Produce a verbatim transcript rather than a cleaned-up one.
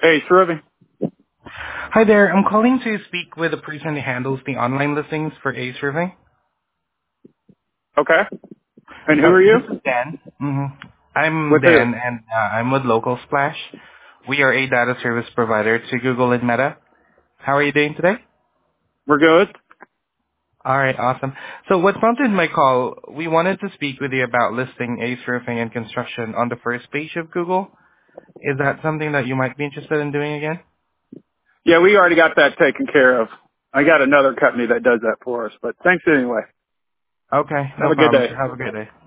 Hey, it's Ruby. Hi there. I'm calling to speak with the person who handles the online listings for Ace Roofing. Okay. And who Uh, are you? this is Dan. hmm I'm With who? Dan, and uh, I'm with Local Splash. We are a data service provider to Google and Meta. How are you doing today? We're good. All right, awesome. So what prompted my call, we wanted to speak with you about listing Ace Roofing and Construction on the first page of Google. Is that something that you might be interested in doing again? Yeah, we already got that taken care of. I got another company that does that for us, but thanks anyway. Okay, Have no a good problem, day. sir. Have a good day.